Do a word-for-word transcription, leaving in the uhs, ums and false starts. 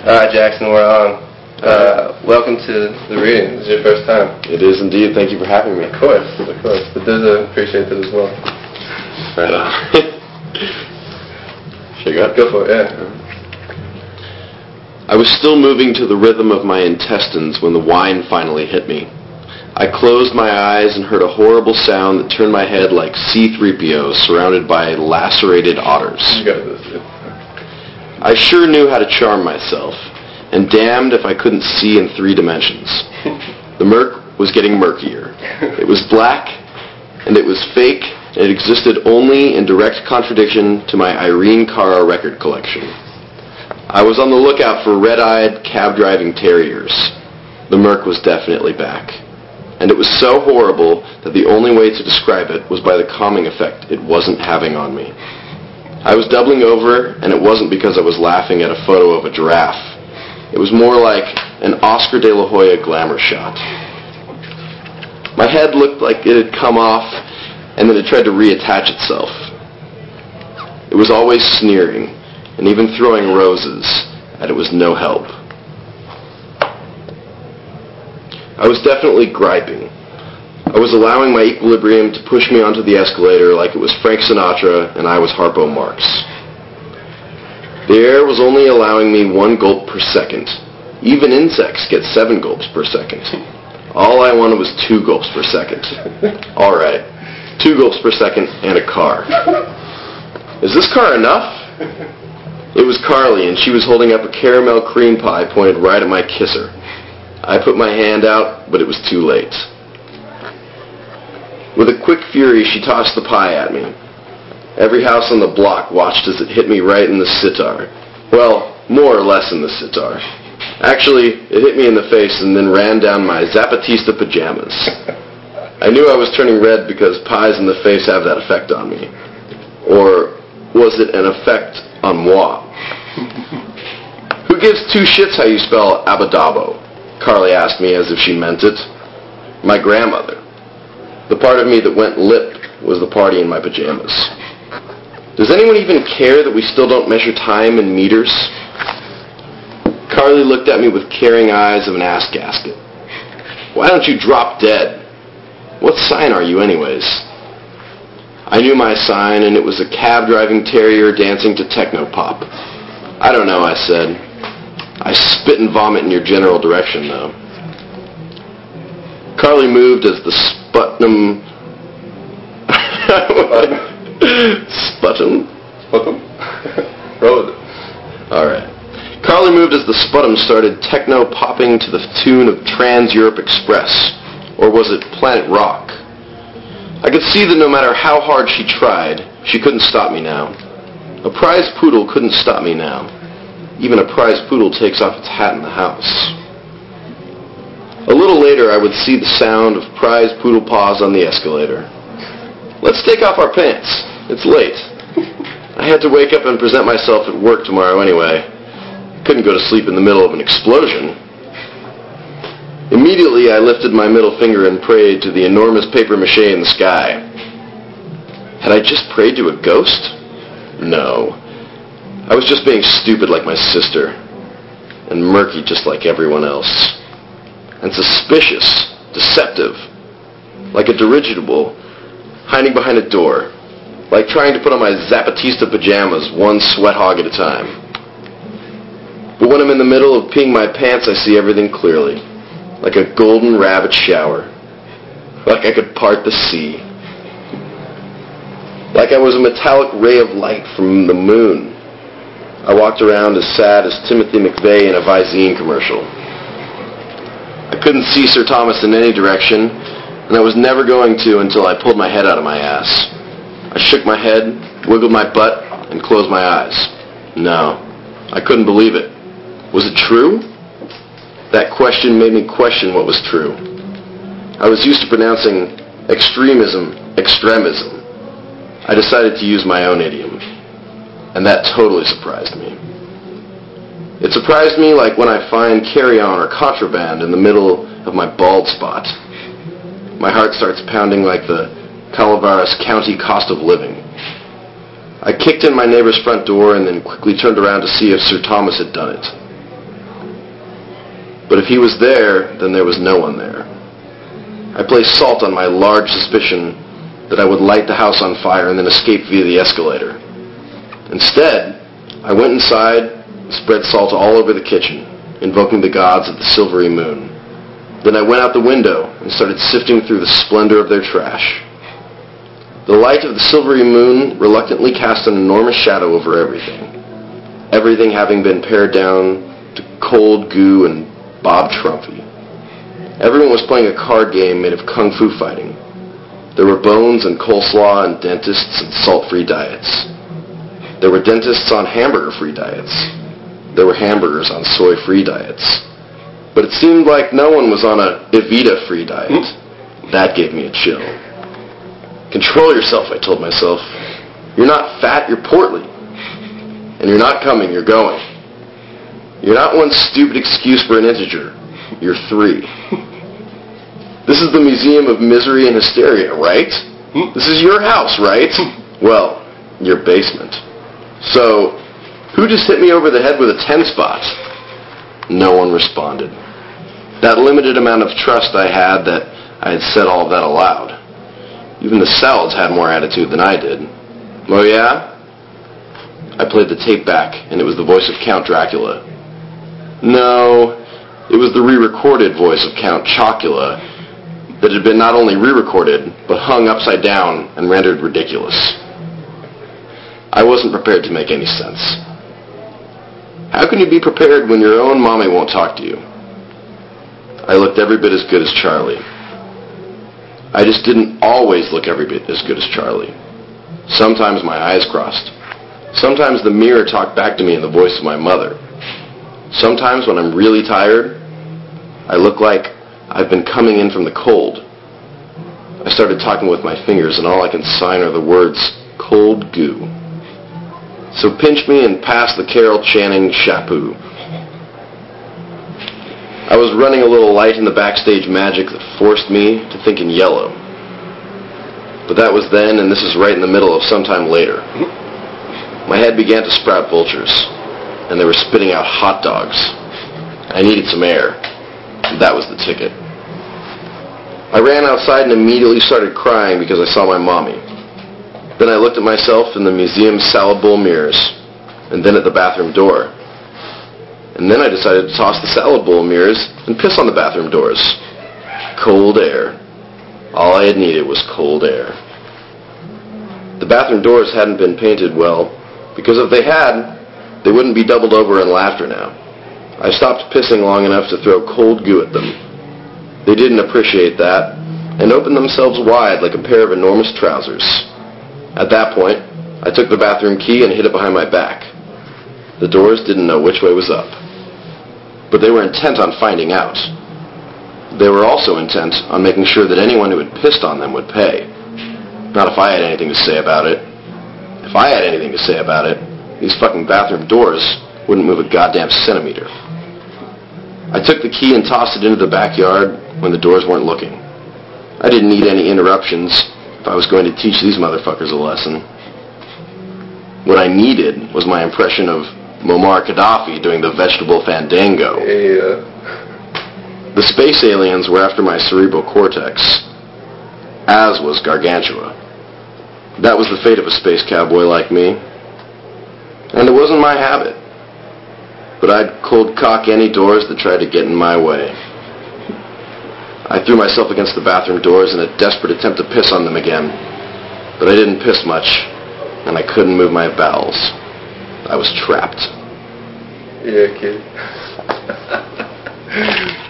Alright, Jackson, we're on. Uh, welcome to the reading. This is your first time. It is indeed. Thank you for having me. Of course, of course. But does uh, appreciate it as well. Right on. Should I go? Go for it, yeah. I was still moving to the rhythm of my intestines when the wine finally hit me. I closed my eyes and heard a horrible sound that turned my head like C three P O surrounded by lacerated otters. You got this, yeah. I sure knew how to charm myself, and damned if I couldn't see in three dimensions. The murk was getting murkier. It was black, and it was fake, and it existed only in direct contradiction to my Irene Cara record collection. I was on the lookout for red-eyed, cab-driving terriers. The murk was definitely back. And it was so horrible that the only way to describe it was by the calming effect it wasn't having on me. I was doubling over, and it wasn't because I was laughing at a photo of a giraffe. It was more like an Oscar de la Hoya glamour shot. My head looked like it had come off, and then it tried to reattach itself. It was always sneering, and even throwing roses, and it was no help. I was definitely griping. I was allowing my equilibrium to push me onto the escalator like it was Frank Sinatra and I was Harpo Marx. The air was only allowing me one gulp per second. Even insects get seven gulps per second. All I wanted was two gulps per second. All right, two gulps per second and a car. Is this car enough? It was Carly, and she was holding up a caramel cream pie pointed right at my kisser. I put my hand out, but it was too late. With a quick fury, she tossed the pie at me. Every house on the block watched as it hit me right in the sitar. Well, more or less in the sitar. Actually, it hit me in the face and then ran down my Zapatista pajamas. I knew I was turning red because pies in the face have that effect on me. Or was it an effect on moi? Who gives two shits how you spell abadabo? Carly asked me as if she meant it. My grandmother. The part of me that went limp was the party in my pajamas. Does anyone even care that we still don't measure time in meters? Carly looked at me with caring eyes of an ass gasket. Why don't you drop dead? What sign are you anyways? I knew my sign, and it was a cab-driving terrier dancing to techno-pop. I don't know, I said. I spit and vomit in your general direction, though. Carly moved as the sputum... sputum? Sputum? Roll with it. Alright. Carly moved as the sputum started techno-popping to the tune of Trans-Europe Express. Or was it Planet Rock? I could see that no matter how hard she tried, she couldn't stop me now. A prize poodle couldn't stop me now. Even a prize poodle takes off its hat in the house. A little later, I would see the sound of prize poodle paws on the escalator. Let's take off our pants. It's late. I had to wake up and present myself at work tomorrow anyway. Couldn't go to sleep in the middle of an explosion. Immediately, I lifted my middle finger and prayed to the enormous papier-mâché in the sky. Had I just prayed to a ghost? No. I was just being stupid like my sister, and murky just like everyone else, and suspicious, deceptive, like a dirigible, hiding behind a door, like trying to put on my Zapatista pajamas one sweat hog at a time. But when I'm in the middle of peeing my pants, I see everything clearly, like a golden rabbit shower, like I could part the sea, like I was a metallic ray of light from the moon. I walked around as sad as Timothy McVeigh in a Visine commercial. I couldn't see Sir Thomas in any direction, and I was never going to until I pulled my head out of my ass. I shook my head, wiggled my butt, and closed my eyes. No, I couldn't believe it. Was it true? That question made me question what was true. I was used to pronouncing extremism, extremism. I decided to use my own idiom. And that totally surprised me. It surprised me like when I find carry-on or contraband in the middle of my bald spot. My heart starts pounding like the Calaveras County cost of living. I kicked in my neighbor's front door and then quickly turned around to see if Sir Thomas had done it. But if he was there, then there was no one there. I placed salt on my large suspicion that I would light the house on fire and then escape via the escalator. Instead, I went inside and spread salt all over the kitchen, invoking the gods of the silvery moon. Then I went out the window and started sifting through the splendor of their trash. The light of the silvery moon reluctantly cast an enormous shadow over everything. Everything having been pared down to cold goo and Bob Trumpy. Everyone was playing a card game made of kung fu fighting. There were bones and coleslaw and dentists and salt-free diets. There were dentists on hamburger-free diets. There were hamburgers on soy-free diets. But it seemed like no one was on a Evita-free diet. That gave me a chill. Control yourself, I told myself. You're not fat, you're portly. And you're not coming, you're going. You're not one stupid excuse for an integer. You're three. This is the Museum of Misery and Hysteria, right? This is your house, right? Well, your basement. So, who just hit me over the head with a ten spot? No one responded. That limited amount of trust I had that I had said all of that aloud. Even the salads had more attitude than I did. Oh yeah? I played the tape back, and it was the voice of Count Dracula. No, it was the re-recorded voice of Count Chocula that had been not only re-recorded, but hung upside down and rendered ridiculous. I wasn't prepared to make any sense. How can you be prepared when your own mommy won't talk to you? I looked every bit as good as Charlie. I just didn't always look every bit as good as Charlie. Sometimes my eyes crossed. Sometimes the mirror talked back to me in the voice of my mother. Sometimes when I'm really tired, I look like I've been coming in from the cold. I started talking with my fingers, and all I can sign are the words, cold goo. So pinch me and pass the Carol Channing shampoo. I was running a little light in the backstage magic that forced me to think in yellow. But that was then, and this is right in the middle of sometime later. My head began to sprout vultures, and they were spitting out hot dogs. I needed some air. That was the ticket. I ran outside and immediately started crying because I saw my mommy. Then I looked at myself in the museum's salad bowl mirrors, and then at the bathroom door. And then I decided to toss the salad bowl mirrors and piss on the bathroom doors. Cold air. All I had needed was cold air. The bathroom doors hadn't been painted well, because if they had, they wouldn't be doubled over in laughter now. I stopped pissing long enough to throw cold goo at them. They didn't appreciate that, and opened themselves wide like a pair of enormous trousers. At that point, I took the bathroom key and hid it behind my back. The doors didn't know which way was up. But they were intent on finding out. They were also intent on making sure that anyone who had pissed on them would pay. Not if I had anything to say about it. If I had anything to say about it, these fucking bathroom doors wouldn't move a goddamn centimeter. I took the key and tossed it into the backyard when the doors weren't looking. I didn't need any interruptions if I was going to teach these motherfuckers a lesson. What I needed was my impression of Muammar Gaddafi doing the vegetable fandango. Yeah. The space aliens were after my cerebral cortex, as was Gargantua. That was the fate of a space cowboy like me. And it wasn't my habit. But I'd cold cock any doors that tried to get in my way. I threw myself against the bathroom doors in a desperate attempt to piss on them again. But I didn't piss much, and I couldn't move my bowels. I was trapped. Yeah, kid.